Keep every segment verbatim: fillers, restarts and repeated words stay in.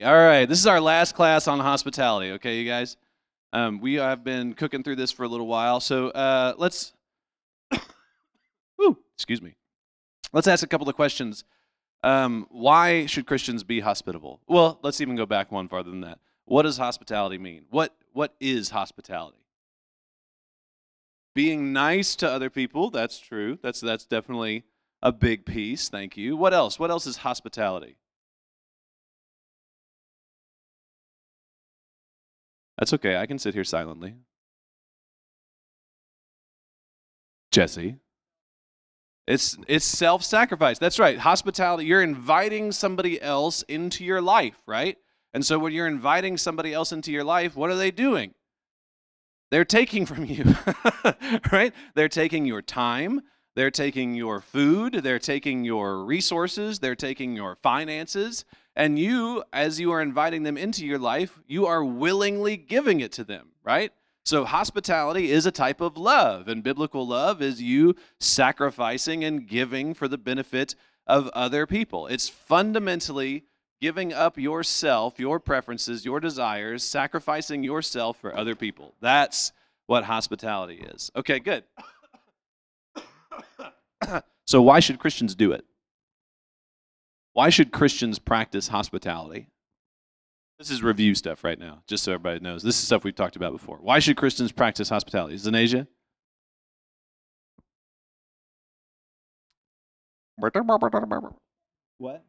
All right, this is our last class on hospitality, okay, you guys? Um, we have been cooking through this for a little while, so uh, let's, whew, excuse me, let's ask a couple of questions. Um, why should Christians be hospitable? Well, let's even go back one farther than that. What does hospitality mean? What What is hospitality? Being nice to other people, that's true. That's, that's definitely a big piece, thank you. What else? What else is hospitality? That's okay, I can sit here silently. Jesse. It's it's self-sacrifice. That's right. Hospitality, you're inviting somebody else into your life, right? And so when you're inviting somebody else into your life, what are they doing? They're taking from you, right? They're taking your time, they're taking your food, they're taking your resources, they're taking your finances, and you, as you are inviting them into your life, you are willingly giving it to them, right? So hospitality is a type of love, and biblical love is you sacrificing and giving for the benefit of other people. It's fundamentally giving up yourself, your preferences, your desires, sacrificing yourself for other people. That's what hospitality is. Okay, good. So why should Christians do it? Why should Christians practice hospitality? This is review stuff right now, just so everybody knows. This is stuff we've talked about before. Why should Christians practice hospitality? Zanasia? What?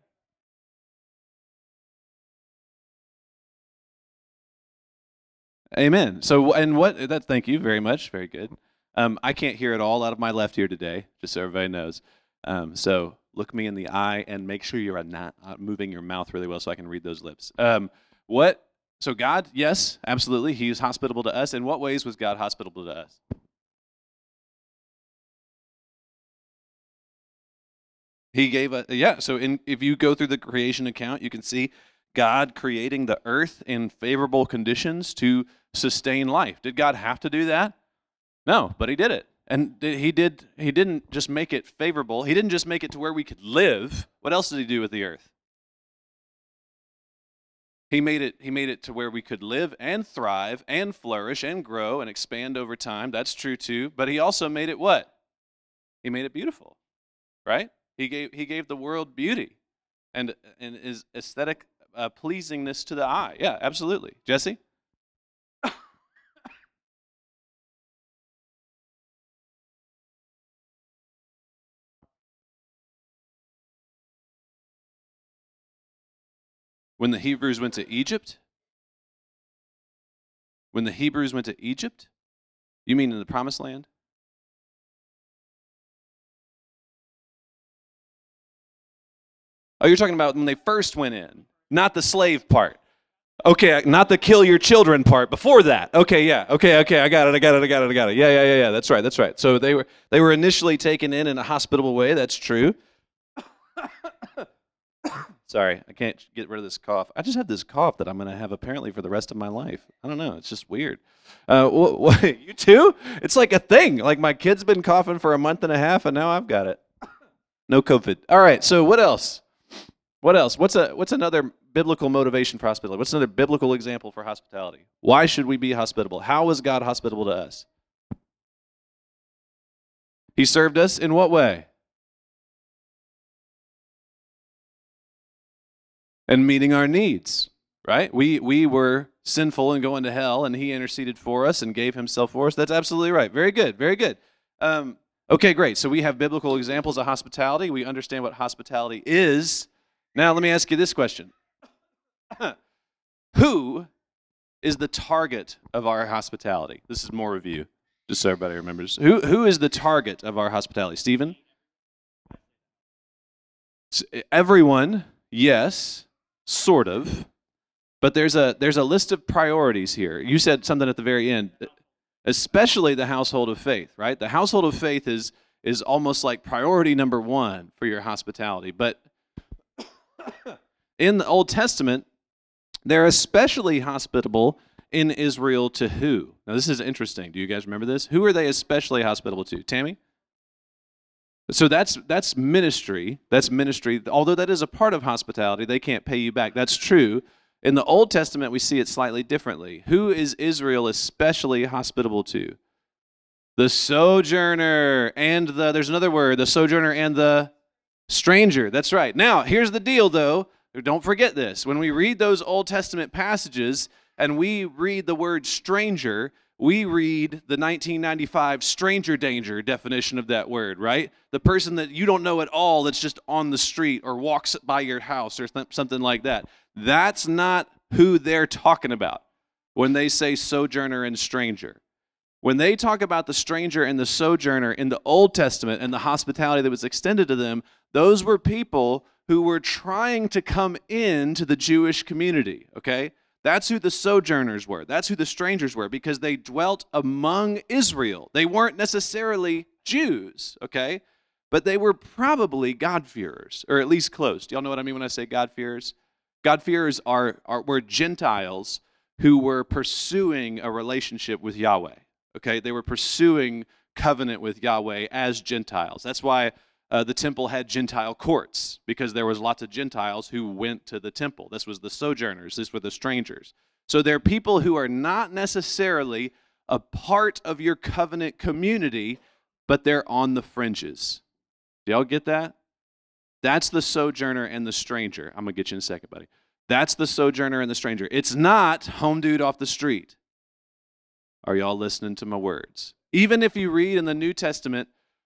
Amen. So, and what, that, thank you very much. Very good. Um, I can't hear it all out of my left ear today, just so everybody knows. Um, so look me in the eye and make sure you're not moving your mouth really well so I can read those lips. Um, what? So God, yes, absolutely. He is hospitable to us. In what ways was God hospitable to us? He gave us, yeah, so in, if you go through the creation account, you can see God creating the earth in favorable conditions to sustain life. Did God have to do that? No, but he did it. And he did. He didn't just make it favorable. He didn't just make it to where we could live. What else did he do with the earth? He made it, he made it to where we could live and thrive and flourish and grow and expand over time. That's true too. But he also made it what? He made it beautiful, right? He gave he gave the world beauty and and is aesthetic uh, pleasingness to the eye. Yeah, absolutely. Jesse? When the Hebrews went to Egypt? When the Hebrews went to Egypt? You mean in the Promised Land? Oh, you're talking about when they first went in, not the slave part. Okay, not the kill your children part. Before that. Okay, yeah. Okay, okay. I got it. I got it. I got it. I got it. Yeah, yeah, yeah, yeah. That's right. That's right. So they were they were initially taken in in a hospitable way. That's true. Sorry, I can't get rid of this cough. I just have this cough that I'm going to have apparently for the rest of my life. I don't know. It's just weird. Uh, wh- wh- you too? It's like a thing. Like my kid's been coughing for a month and a half, and now I've got it. No COVID. All right. So what else? What else? What's a what's another biblical motivation for hospitality? What's another biblical example for hospitality? Why should we be hospitable? How is God hospitable to us? He served us in what way? And meeting our needs, right? We we were sinful and going to hell, and he interceded for us and gave himself for us. That's absolutely right. Very good, very good. Um, okay, great. So we have biblical examples of hospitality. We understand what hospitality is. Now let me ask you this question. Who is the target of our hospitality? This is more review, just so everybody remembers. Who Who is the target of our hospitality? Stephen? Everyone, yes. Sort of, but there's a there's a list of priorities here. You said something at the very end, especially the household of faith, right? The household of faith is is almost like priority number one for your hospitality. But in the Old Testament, they're especially hospitable in Israel to who? Now this is interesting. Do you guys remember this? Who are they especially hospitable to? Tammy? So that's that's ministry. That's ministry. Although that is a part of hospitality, they can't pay you back. That's true. In the Old Testament, we see it slightly differently. Who is Israel especially hospitable to? The sojourner and the, there's another word, the sojourner and the stranger. That's right. Now, here's the deal, though. Don't forget this. When we read those Old Testament passages and we read the word stranger, we read the nineteen ninety-five stranger danger definition of that word, right? The person that you don't know at all that's just on the street or walks by your house or th- something like that. That's not who they're talking about when they say sojourner and stranger. When they talk about the stranger and the sojourner in the Old Testament and the hospitality that was extended to them, those were people who were trying to come into the Jewish community, okay? That's who the sojourners were. That's who the strangers were, because they dwelt among Israel. They weren't necessarily Jews, okay? But they were probably God-fearers, or at least close. Do y'all know what I mean when I say God-fearers? God-fearers are, are were Gentiles who were pursuing a relationship with Yahweh, okay? They were pursuing covenant with Yahweh as Gentiles. That's why Uh, the temple had Gentile courts, because there was lots of Gentiles who went to the temple. This was the sojourners. This were the strangers. So they're people who are not necessarily a part of your covenant community, but they're on the fringes. Do y'all get that? That's the sojourner and the stranger. I'm going to get you in a second, buddy. That's the sojourner and the stranger. It's not home dude off the street. Are y'all listening to my words? Even if you read in the New Testament,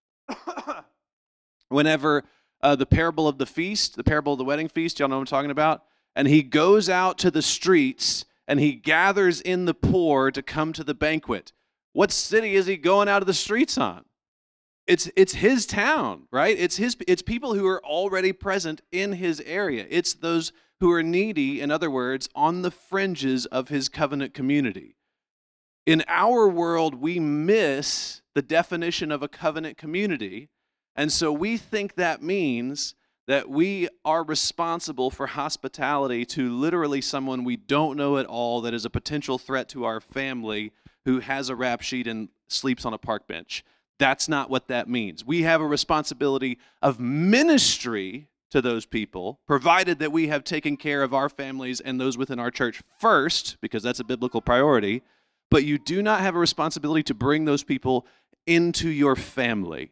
whenever uh, the parable of the feast, the parable of the wedding feast, y'all know what I'm talking about? And he goes out to the streets and he gathers in the poor to come to the banquet. What city is he going out of the streets on? It's it's his town, right? It's his it's people who are already present in his area. It's those who are needy, in other words, on the fringes of his covenant community. In our world, we miss the definition of a covenant community. And so we think that means that we are responsible for hospitality to literally someone we don't know at all that is a potential threat to our family who has a rap sheet and sleeps on a park bench. That's not what that means. We have a responsibility of ministry to those people, provided that we have taken care of our families and those within our church first, because that's a biblical priority. But you do not have a responsibility to bring those people into your family.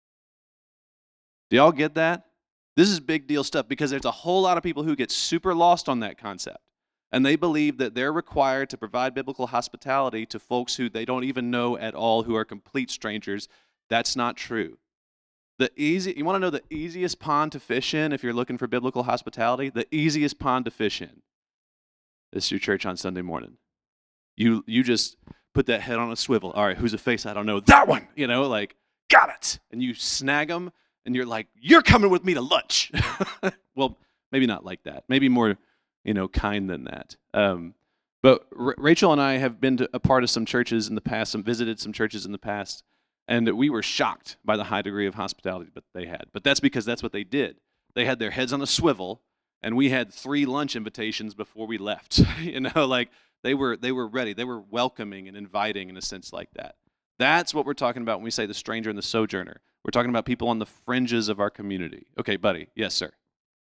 Do y'all get that? This is big deal stuff, because there's a whole lot of people who get super lost on that concept. And they believe that they're required to provide biblical hospitality to folks who they don't even know at all, who are complete strangers. That's not true. The easy, you want to know the easiest pond to fish in if you're looking for biblical hospitality? The easiest pond to fish in is your church on Sunday morning. You you just put that head on a swivel. All right, who's a face? I don't know. That one! You know, like, got it! And you snag them. And you're like, you're coming with me to lunch. Well, maybe not like that. Maybe more, you know, kind than that. Um, but R- Rachel and I have been to a part of some churches in the past, some visited some churches in the past, and we were shocked by the high degree of hospitality that they had. But that's because that's what they did. They had their heads on a swivel, and we had three lunch invitations before we left. You know, like they were they were ready. They were welcoming and inviting in a sense like that. That's what we're talking about when we say the stranger and the sojourner. We're talking about people on the fringes of our community. Okay, buddy. Yes, sir.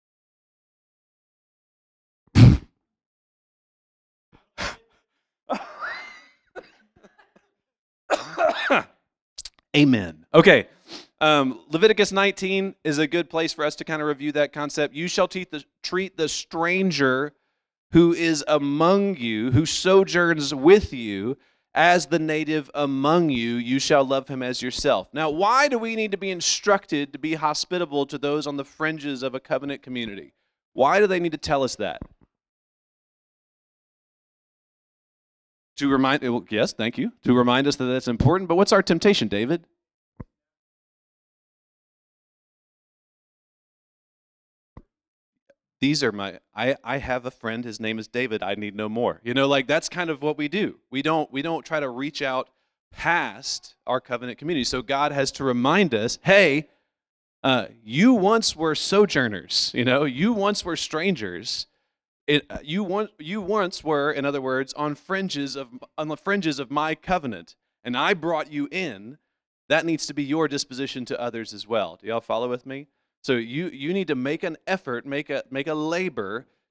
Amen. Okay. Um, Leviticus nineteen is a good place for us to kind of review that concept. You shall treat the, treat the stranger who is among you, who sojourns with you, as the native among you. You shall love him as yourself. Now, why do we need to be instructed to be hospitable to those on the fringes of a covenant community? Why do they need to tell us that? To remind, well, yes, thank you. To remind us that that's important. But what's our temptation, David? These are my, I, I have a friend, his name is David, I need no more. You know, like that's kind of what we do. We don't, we don't try to reach out past our covenant community. So God has to remind us, hey, uh, you once were sojourners, you know, you once were strangers. It, you, want, you once were, in other words, on fringes of on the fringes of my covenant, and I brought you in. That needs to be your disposition to others as well. Do y'all follow with me? So you you need to make an effort, make a make a labor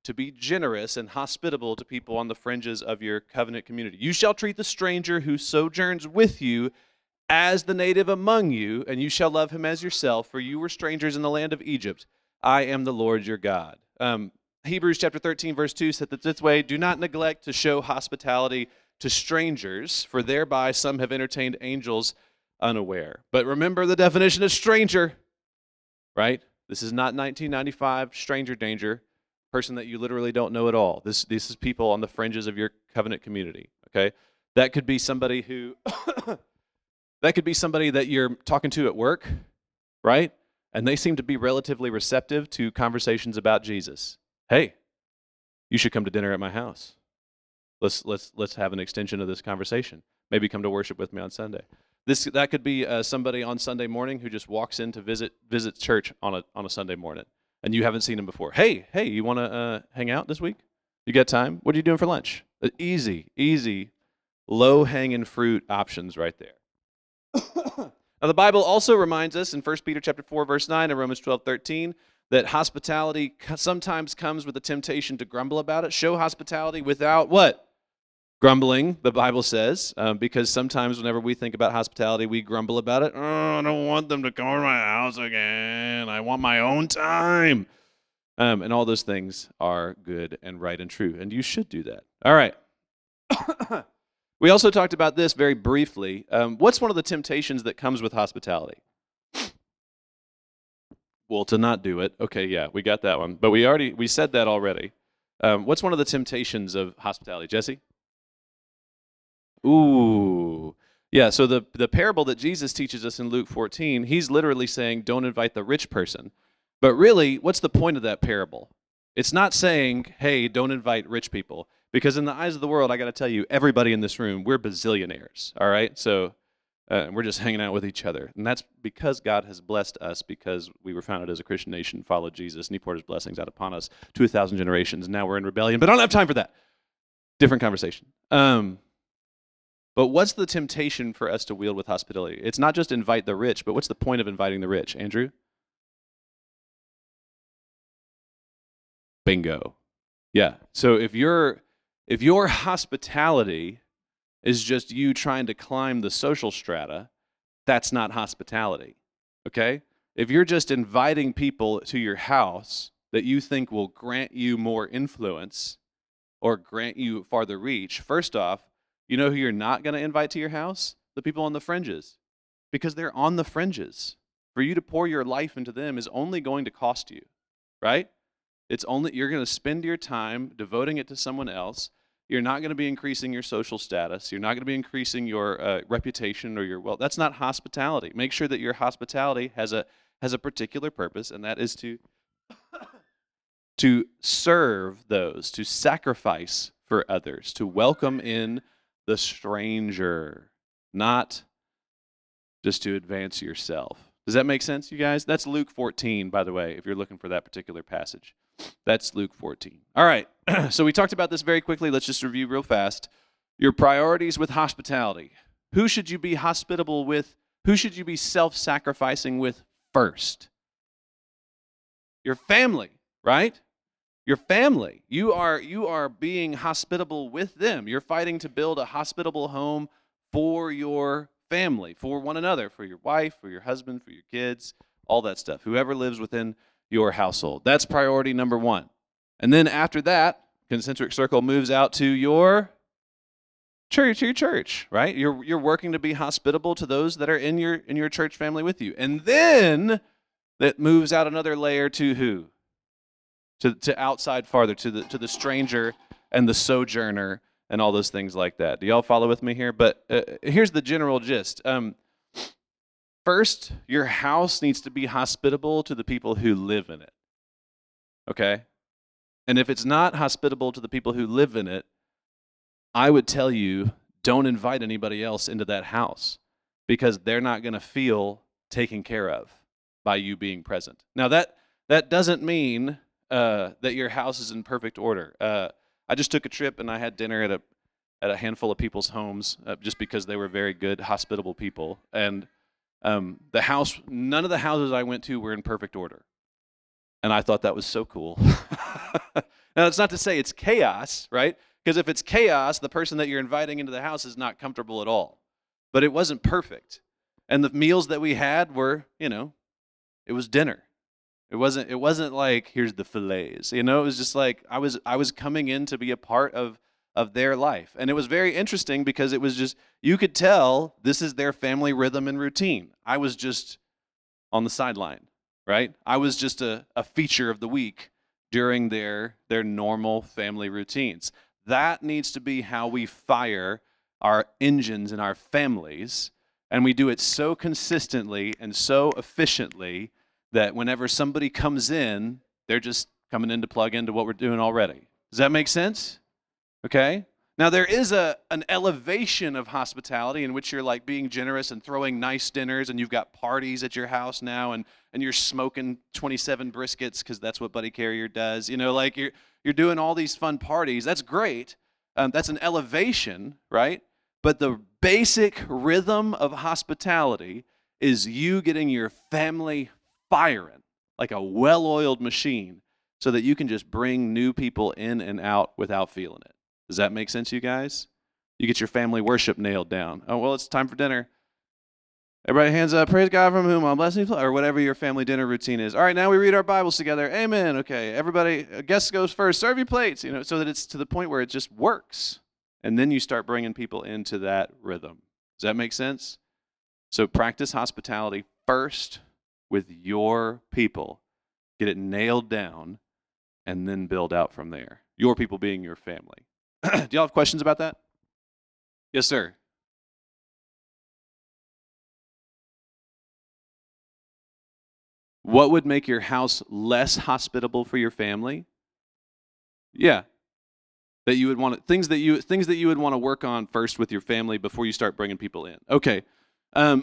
to be generous and hospitable to people on the fringes of your covenant community. You shall treat the stranger who sojourns with you as the native among you, and you shall love him as yourself, for you were strangers in the land of Egypt. I am the Lord your God. Um, Hebrews chapter thirteen, verse two said that this way, do not neglect to show hospitality to strangers, for thereby some have entertained angels unaware. But remember the definition of stranger, right? This is not nineteen ninety-five stranger danger, person that you literally don't know at all. This, this is people on the fringes of your covenant community, okay? That could be somebody who, that could be somebody that you're talking to at work, right? And they seem to be relatively receptive to conversations about Jesus. Hey, you should come to dinner at my house. Let's let's let's have an extension of this conversation. Maybe come to worship with me on Sunday. This that could be uh, somebody on Sunday morning who just walks in to visit visit church on a on a Sunday morning, and you haven't seen him before. Hey, hey, you want to uh, hang out this week? You got time? What are you doing for lunch? Uh, easy, easy, low hanging fruit options right there. Now the Bible also reminds us in First Peter chapter four verse nine and Romans twelve thirteen that hospitality sometimes comes with the temptation to grumble about it. Show hospitality without what? Grumbling, the Bible says, um, because sometimes whenever we think about hospitality, we grumble about it. Oh, I don't want them to come over my house again. I want my own time. Um, and all those things are good and right and true, and you should do that. All right. We also talked about this very briefly. Um, what's one of the temptations that comes with hospitality? Well, to not do it. Okay, yeah, we got that one. But we already we said that already. Um, what's one of the temptations of hospitality, Jesse? Ooh. Yeah, so the, the parable that Jesus teaches us in Luke fourteen, he's literally saying, don't invite the rich person. But really, what's the point of that parable? It's not saying, hey, don't invite rich people. Because in the eyes of the world, I got to tell you, everybody in this room, we're bazillionaires, all right? So uh, we're just hanging out with each other. And that's because God has blessed us, because we were founded as a Christian nation, followed Jesus, and he poured his blessings out upon us to a thousand generations. And now we're in rebellion, but I don't have time for that. Different conversation. Um, but what's the temptation for us to wield with hospitality? It's not just invite the rich, but what's the point of inviting the rich? Andrew? Bingo. Yeah. So if you're if your hospitality is just you trying to climb the social strata, that's not hospitality. Okay? If you're just inviting people to your house that you think will grant you more influence or grant you farther reach, first off, you know who you're not going to invite to your house? The people on the fringes. Because they're on the fringes. For you to pour your life into them is only going to cost you, right? It's only you're going to spend your time devoting it to someone else. You're not going to be increasing your social status. You're not going to be increasing your uh, reputation or your wealth. That's not hospitality. Make sure that your hospitality has a has a particular purpose, and that is to to serve those, to sacrifice for others, to welcome in the stranger, not just to advance yourself. Does that make sense, you guys? That's Luke fourteen, by the way, if you're looking for that particular passage. That's Luke fourteen. All right, so we talked about this very quickly. Let's just review real fast. Your priorities with hospitality. Who should you be hospitable with? Who should you be self-sacrificing with first? Your family, right? Your family. You are, you are being hospitable with them. You're fighting to build a hospitable home for your family, for one another, for your wife, for your husband, for your kids, all that stuff. Whoever lives within your household. That's priority number one. And then after that, concentric circle moves out to your church, your church, right? You're you're working to be hospitable to those that are in your in your church family with you. And then that moves out another layer to who? To to outside farther, to the to the stranger and the sojourner and all those things like that. Do y'all follow with me here? But uh, here's the general gist. Um, First, your house needs to be hospitable to the people who live in it, okay? And if it's not hospitable to the people who live in it, I would tell you, don't invite anybody else into that house because they're not going to feel taken care of by you being present. Now, that that doesn't mean uh, that your house is in perfect order. Uh, I just took a trip and I had dinner at a at a handful of people's homes uh, just because they were very good, hospitable people, and Um, the house, none of the houses I went to were in perfect order. And I thought that was so cool. Now, that's not to say it's chaos, right? Because if it's chaos, the person that you're inviting into the house is not comfortable at all. But it wasn't perfect. And the meals that we had were, you know, it was dinner. It wasn't it wasn't like here's the fillets. You know, it was just like I was I was coming in to be a part of of their life. And it was very interesting because it was just you could tell this is their family rhythm and routine. I was just on the sideline, right? I was just a, a feature of the week during their their normal family routines. That needs to be how we fire our engines in our families, and we do it so consistently and so efficiently that whenever somebody comes in, they're just coming in to plug into what we're doing already. Does that make sense? Okay? Now, there is a an elevation of hospitality in which you're like being generous and throwing nice dinners, and you've got parties at your house now, and, and you're smoking twenty-seven briskets because that's what Buddy Carrier does. You know, like you're, you're doing all these fun parties. That's great. Um, that's an elevation, right? But the basic rhythm of hospitality is you getting your family firing like a well-oiled machine so that you can just bring new people in and out without feeling it. Does that make sense, you guys? You get your family worship nailed down. Oh, well, it's time for dinner. Everybody hands up, praise God from whom all blessings, or whatever your family dinner routine is. All right, now we read our Bibles together. Amen. Okay, everybody, guest goes first. Serve your plates, you know, so that it's to the point where it just works. And then you start bringing people into that rhythm. Does that make sense? So practice hospitality first with your people. Get it nailed down, and then build out from there. Your people being your family. Do y'all have questions about that? Yes, sir. What would make your house less hospitable for your family? Yeah. That you would want to, things that you things that you would want to work on first with your family before you start bringing people in. Okay. Um,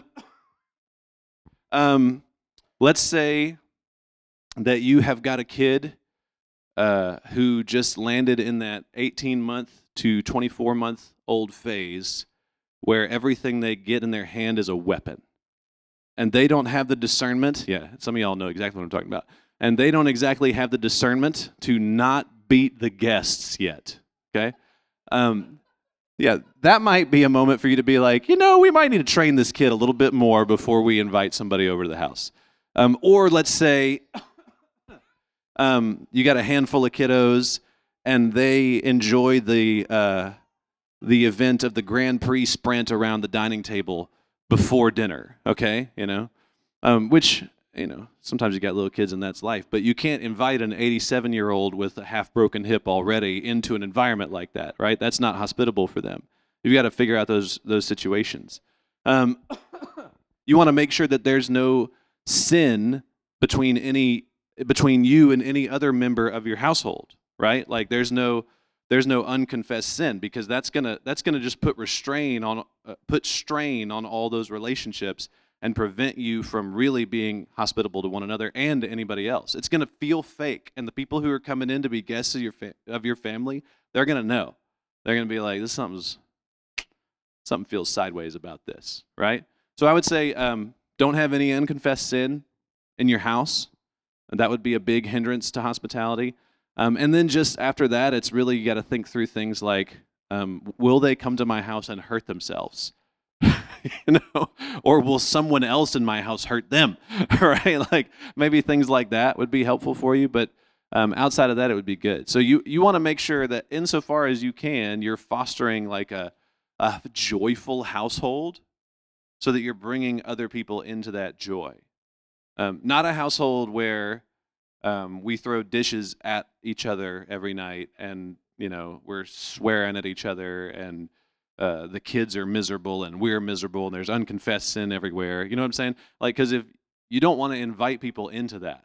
um, let's say that you have got a kid uh, who just landed in that eighteen month to twenty-four month old phase where everything they get in their hand is a weapon. And they don't have the discernment. Yeah, some of y'all know exactly what I'm talking about. And they don't exactly have the discernment to not beat the guests yet. Okay? Um, yeah, that might be a moment for you to be like, you know, we might need to train this kid a little bit more before we invite somebody over to the house. Um, or let's say um, you got a handful of kiddos and they enjoy the uh, the event of the Grand Prix sprint around the dining table before dinner, okay, you know, um, which, you know, sometimes you got little kids and that's life, but you can't invite an eighty-seven-year-old with a half-broken hip already into an environment like that, right? That's not hospitable for them. You've got to figure out those those situations. Um, you want to make sure that there's no sin between any between you and any other member of your household, right? Like there's no there's no unconfessed sin, because that's gonna that's gonna just put restrain on uh, put strain on all those relationships and prevent you from really being hospitable to one another and to anybody else. It's gonna feel fake, and the people who are coming in to be guests of your fa- of your family, they're gonna know. They're gonna be like, this something's something feels sideways about this, right? So I would say, um, don't have any unconfessed sin in your house. And that would be a big hindrance to hospitality. Um, and then just after that, it's really, you got to think through things like, um, will they come to my house and hurt themselves? You know, or will someone else in my house hurt them? Right? Like maybe things like that would be helpful for you. But um, outside of that, it would be good. So you you want to make sure that insofar as you can, you're fostering like a, a joyful household, so that you're bringing other people into that joy. Um, not a household where um, we throw dishes at each other every night, and you know we're swearing at each other, and uh, the kids are miserable, and we're miserable, and there's unconfessed sin everywhere. You know what I'm saying? Like, because if you don't want to invite people into that,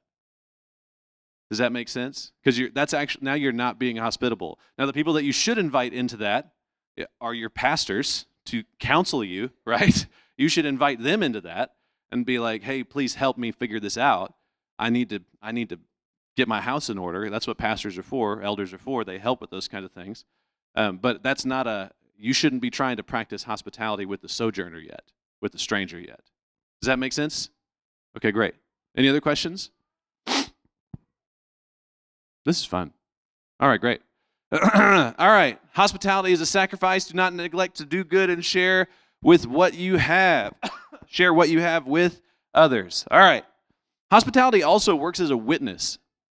does that make sense? Because you're that's actually now you're not being hospitable. Now the people that you should invite into that are your pastors to counsel you, right? You should invite them into that and be like, hey, please help me figure this out. I need to I need to get my house in order. That's what pastors are for, elders are for. They help with those kind of things. Um, but that's not a, you shouldn't be trying to practice hospitality with the sojourner yet, with the stranger yet. Does that make sense? Okay, great. Any other questions? This is fun. All right, great. All right. Hospitality is a sacrifice. Do not neglect to do good and share with what you have. Share what you have with others. All right. Hospitality also works as a witness.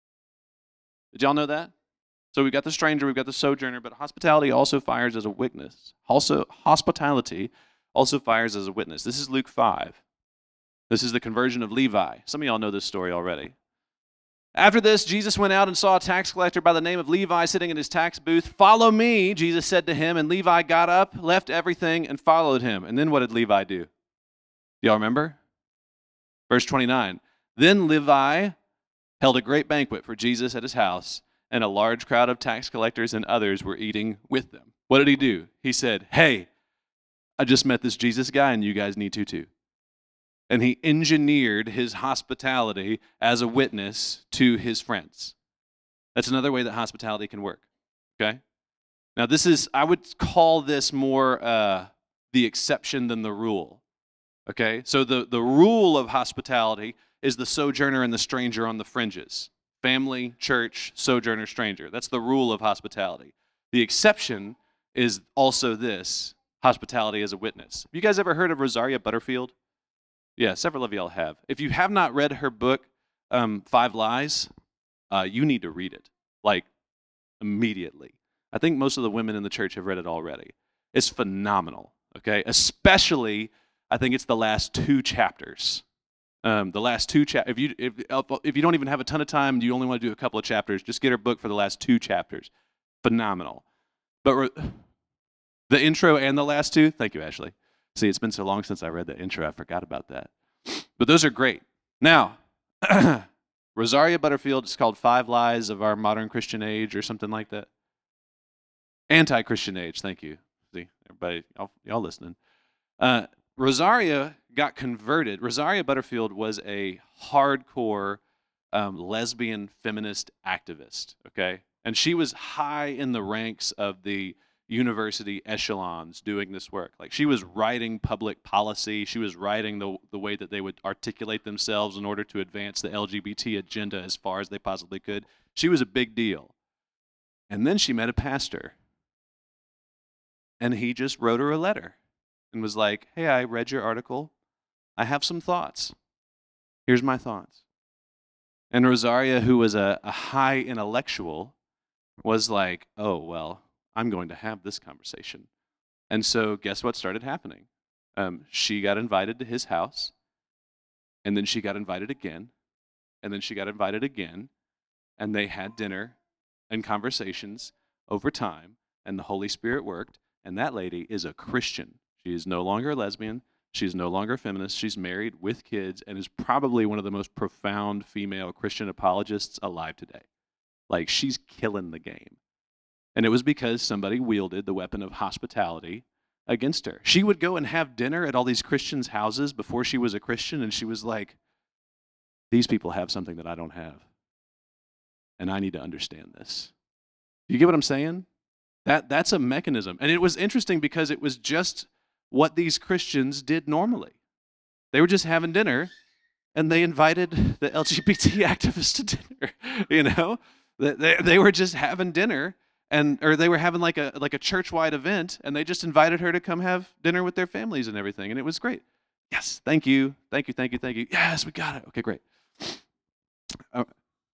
Did y'all know that? So we've got the stranger, we've got the sojourner, but hospitality also fires as a witness. Also, hospitality also fires as a witness. This is Luke five. This is the conversion of Levi. Some of y'all know this story already. After this, Jesus went out and saw a tax collector by the name of Levi sitting in his tax booth. "Follow me," Jesus said to him, and Levi got up, left everything, and followed him. And then what did Levi do? Do y'all remember? Verse twenty-nine. Then Levi held a great banquet for Jesus at his house, and a large crowd of tax collectors and others were eating with them. What did he do? He said, "Hey, I just met this Jesus guy, and you guys need to too." And he engineered his hospitality as a witness to his friends. That's another way that hospitality can work, okay? Now this is, I would call this more uh, the exception than the rule, okay? So the, the rule of hospitality is the sojourner and the stranger on the fringes. Family, church, sojourner, stranger. That's the rule of hospitality. The exception is also this, hospitality as a witness. Have you guys ever heard of Rosaria Butterfield? Yeah, several of y'all have. If you have not read her book, um, Five Lies, uh, you need to read it, like immediately. I think most of the women in the church have read it already. It's phenomenal, okay? Especially, I think it's the last two chapters. Um, the last two chapters. If you if if you don't even have a ton of time, you only want to do a couple of chapters, just get her book for the last two chapters. Phenomenal. But re- the intro and the last two, thank you, Ashley. See, it's been so long since I read the intro, I forgot about that. But those are great. Now, Rosaria Butterfield is called Five Lies of Our Modern Christian Age or something like that. Anti-Christian Age, thank you. See, everybody, y'all, y'all listening. Uh, Rosaria got converted. Rosaria Butterfield was a hardcore um, lesbian feminist activist, okay? And she was high in the ranks of the university echelons doing this work. Like she was writing public policy. She was writing the, the way that they would articulate themselves in order to advance the L G B T agenda as far as they possibly could. She was a big deal. And then she met a pastor. And he just wrote her a letter and was like, "Hey, I read your article. I have some thoughts. Here's my thoughts." And Rosaria, who was a, a high intellectual, was like, "Oh, well, I'm going to have this conversation." And so guess what started happening? Um, she got invited to his house, and then she got invited again, and then she got invited again, and they had dinner and conversations over time, and the Holy Spirit worked, and that lady is a Christian. She is no longer a lesbian. She's no longer a feminist. She's married with kids and is probably one of the most profound female Christian apologists alive today. Like, she's killing the game. And it was because somebody wielded the weapon of hospitality against her. She would go and have dinner at all these Christians' houses before she was a Christian, and she was like, "These people have something that I don't have, and I need to understand this." You get what I'm saying? That that's a mechanism. And it was interesting because it was just what these Christians did normally. They were just having dinner, and they invited the L G B T activists to dinner, you know? They, they were just having dinner, and or they were having like a like a church-wide event, and they just invited her to come have dinner with their families and everything, and it was great. Yes, thank you, thank you, thank you, thank you. Yes, we got it. Okay, great. Uh,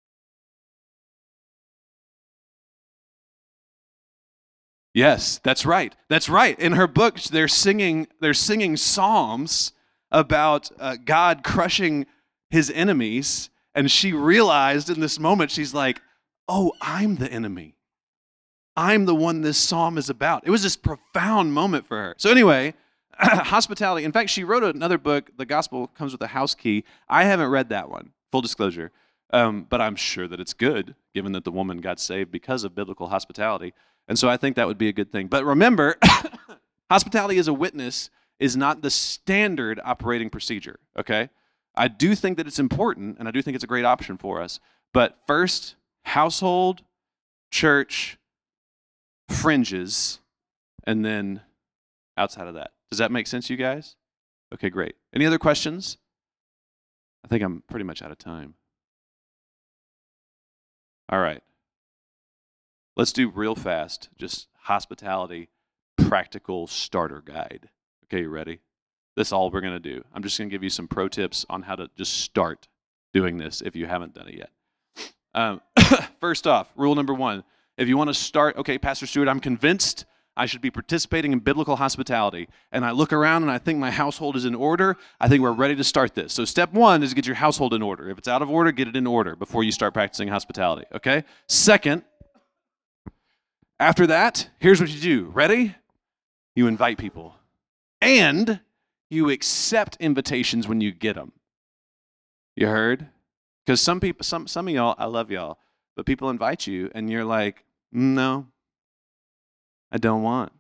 yes, that's right. That's right. In her book, they're singing they're singing psalms about uh, God crushing his enemies, and she realized in this moment, she's like, "Oh, I'm the enemy. I'm the one this psalm is about." It was this profound moment for her. So anyway, hospitality. In fact, she wrote another book, The Gospel Comes with a House Key. I haven't read that one, full disclosure, um, but I'm sure that it's good, given that the woman got saved because of biblical hospitality. And so I think that would be a good thing. But remember, hospitality as a witness is not the standard operating procedure, okay? I do think that it's important, and I do think it's a great option for us. But first, household, church, fringes, and then outside of that. Does that make sense, you guys? Okay, great. Any other questions? I think I'm pretty much out of time. All right. let's do real fast, just hospitality practical starter guide. Okay, you ready? That's all we're going to do. I'm just going to give you some pro tips on how to just start doing this if you haven't done it yet. Um, first off, rule number one, if you want to start, okay, Pastor Stewart, I'm convinced I should be participating in biblical hospitality. And I look around and I think my household is in order. I think we're ready to start this. So step one is get your household in order. If it's out of order, get it in order before you start practicing hospitality, okay? Second, after that, here's what you do. Ready? You invite people. And you accept invitations when you get them. You heard? Because some people, some some of y'all, I love y'all, but people invite you and you're like, no, I don't want.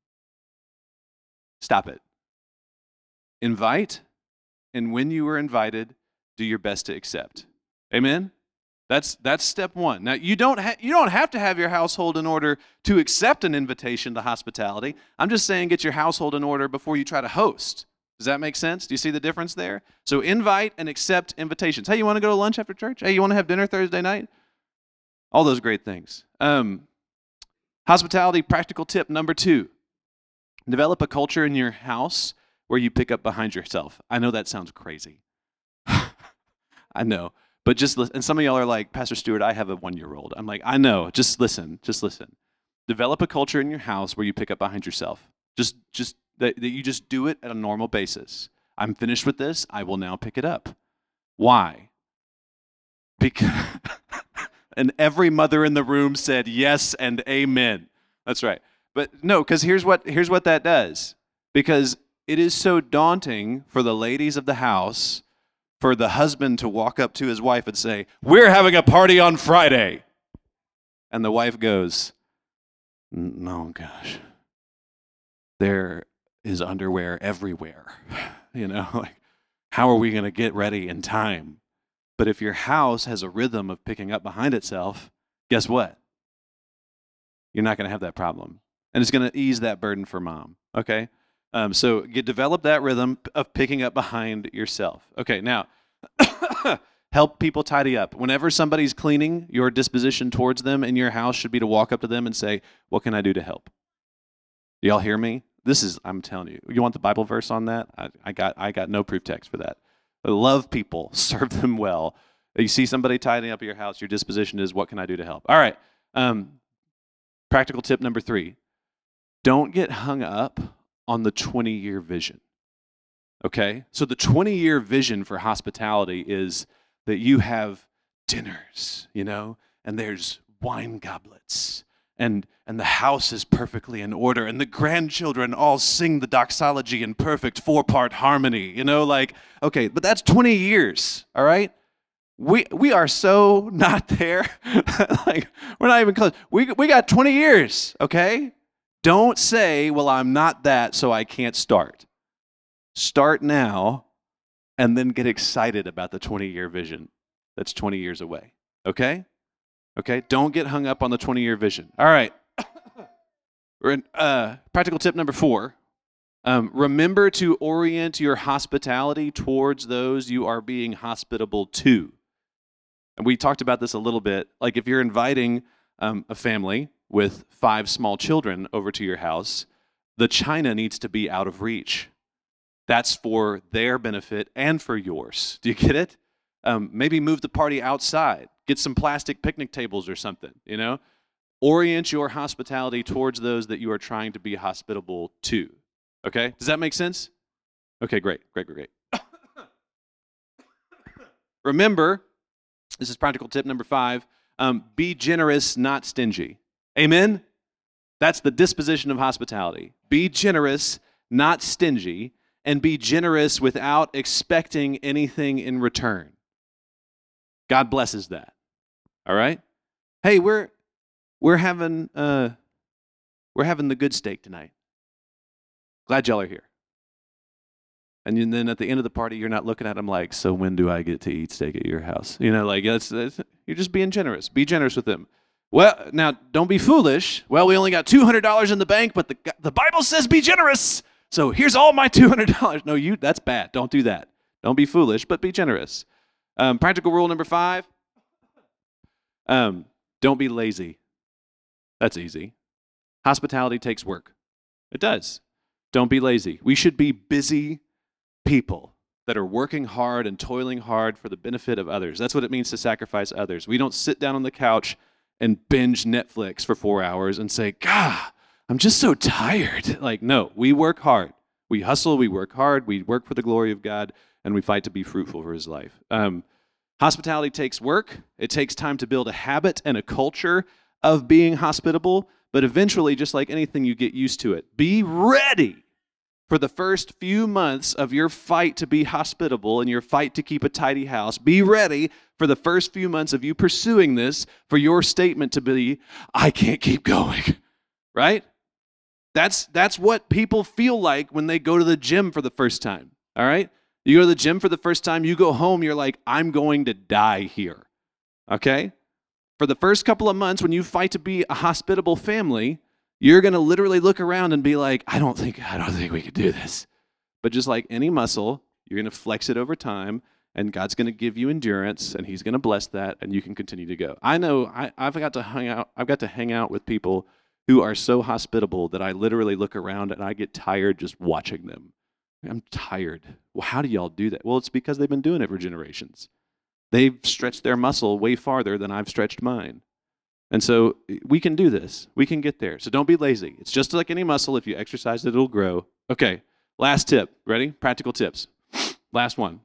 Stop it. Invite, and when you are invited, do your best to accept. Amen? That's that's step one. Now, you don't ha- you don't have to have your household in order to accept an invitation to hospitality. I'm just saying get your household in order before you try to host. Does that make sense? Do you see the difference there? So invite and accept invitations. Hey, you want to go to lunch after church? Hey, you want to have dinner Thursday night? All those great things. Um, hospitality practical tip number two. Develop a culture in your house where you pick up behind yourself. I know that sounds crazy. I know. But just listen. And some of y'all are like, Pastor Stewart, I have a one-year-old. I'm like, I know. Just listen. Just listen. Develop a culture in your house where you pick up behind yourself. Just, just that, that you just do it at a normal basis. I'm finished with this. I will now pick it up. Why? Because, and every mother in the room said yes and amen. That's right. But no, because here's what here's what that does. Because it is so daunting for the ladies of the house for the husband to walk up to his wife and say, "We're having a party on Friday." And the wife goes, "No, gosh. There is underwear everywhere." You know, like, how are we going to get ready in time? But if your house has a rhythm of picking up behind itself, guess what? You're not going to have that problem. And it's going to ease that burden for mom, okay? Um, so get develop that rhythm of picking up behind yourself. Okay, now, help people tidy up. Whenever somebody's cleaning, your disposition towards them in your house should be to walk up to them and say, "What can I do to help?" Do y'all hear me? This is, I'm telling you. You want the Bible verse on that? I, I got I got no proof text for that. Love people, serve them well. You see somebody tidying up your house, your disposition is, "What can I do to help?" All right. Um, practical tip number three. Don't get hung up on the twenty-year vision, okay? So the twenty-year vision for hospitality is that you have dinners, you know, and there's wine goblets, and and the house is perfectly in order, and the grandchildren all sing the doxology in perfect four-part harmony, you know, like, okay, but that's twenty years, all right? We we are so not there. Like, we're not even close. We we got twenty years, okay? Don't say, "Well, I'm not that, so I can't start." Start now and then get excited about the twenty-year vision that's twenty years away, okay? Okay? Don't get hung up on the twenty-year vision. All right. We're in, uh, practical tip number four. Um, remember to orient your hospitality towards those you are being hospitable to. And we talked about this a little bit. Like if you're inviting um, a family with five small children over to your house, the china needs to be out of reach. That's for their benefit and for yours. Do you get it? Um, maybe move the party outside. Get some plastic picnic tables or something, you know? Orient your hospitality towards those that you are trying to be hospitable to. Okay? Does that make sense? Okay, great, great, great, great. Remember, this is practical tip number five, um, be generous, not stingy. Amen? That's the disposition of hospitality. Be generous, not stingy, and be generous without expecting anything in return. God blesses that. All right? Hey, we're we're having uh we're having the good steak tonight. Glad y'all are here. And then at the end of the party, you're not looking at them like, "So when do I get to eat steak at your house?" You know, like that's, that's you're just being generous. Be generous with them. Well, now don't be foolish. Well, we only got two hundred dollars in the bank, but the the Bible says be generous. So here's all my two hundred dollars. No, you that's bad. Don't do that. Don't be foolish, but be generous. Um, practical rule number five. Um, don't be lazy. That's easy. Hospitality takes work. It does. Don't be lazy. We should be busy people that are working hard and toiling hard for the benefit of others. That's what it means to sacrifice others. We don't sit down on the couch and binge Netflix for four hours and say, God, I'm just so tired. Like, no, we work hard. We hustle, we work hard, we work for the glory of God, and we fight to be fruitful for his life. Um, hospitality takes work. It takes time to build a habit and a culture of being hospitable, but eventually, just like anything, you get used to it. Be ready for the first few months of your fight to be hospitable and your fight to keep a tidy house. Be ready for the first few months of you pursuing this for your statement to be, I can't keep going, right? That's, that's what people feel like when they go to the gym for the first time, all right? You go to the gym for the first time, you go home, you're like, I'm going to die here, okay? For the first couple of months when you fight to be a hospitable family, you're going to literally look around and be like, I don't think I don't think we could do this. But just like any muscle, you're going to flex it over time, and God's going to give you endurance, and he's going to bless that, and you can continue to go. I know I, I've got to hang out I've got to hang out with people who are so hospitable that I literally look around and I get tired just watching them. I'm tired. Well, how do y'all do that? Well, it's because they've been doing it for generations. They've stretched their muscle way farther than I've stretched mine. And so we can do this. We can get there. So don't be lazy. It's just like any muscle. If you exercise it, it'll grow. Okay, last tip. Ready? Practical tips. Last one.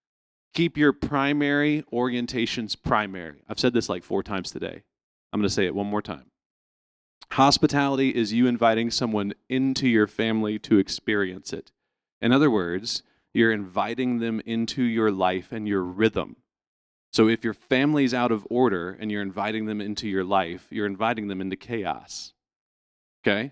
Keep your primary orientations primary. I've said this like four times today. I'm going to say it one more time. Hospitality is you inviting someone into your family to experience it. In other words, you're inviting them into your life and your rhythm. So if your family's out of order and you're inviting them into your life, you're inviting them into chaos. Okay?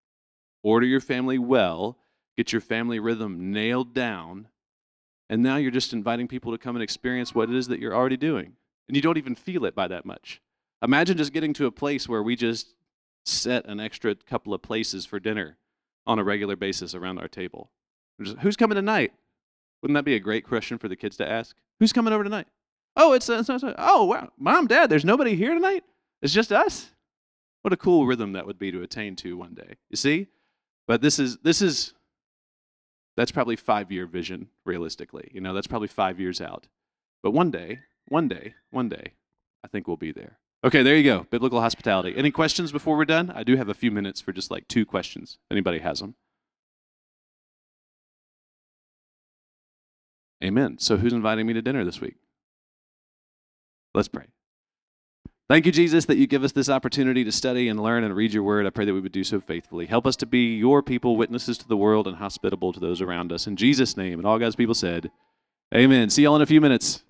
Order your family well, get your family rhythm nailed down, and now you're just inviting people to come and experience what it is that you're already doing. And you don't even feel it by that much. Imagine just getting to a place where we just set an extra couple of places for dinner on a regular basis around our table. Just, who's coming tonight? Wouldn't that be a great question for the kids to ask? Who's coming over tonight? Oh, it's, uh, it's, it's oh, wow, Mom, Dad, there's nobody here tonight? It's just us? What a cool rhythm that would be to attain to one day. You see? But this is, this is, that's probably five-year vision, realistically. You know, that's probably five years out. But one day, one day, one day, I think we'll be there. Okay, there you go, biblical hospitality. Any questions before we're done? I do have a few minutes for just like two questions. Anybody has them? Amen. So who's inviting me to dinner this week? Let's pray. Thank you, Jesus, that you give us this opportunity to study and learn and read your word. I pray that we would do so faithfully. Help us to be your people, witnesses to the world, and hospitable to those around us. In Jesus' name, and all God's people said, amen. See y'all in a few minutes.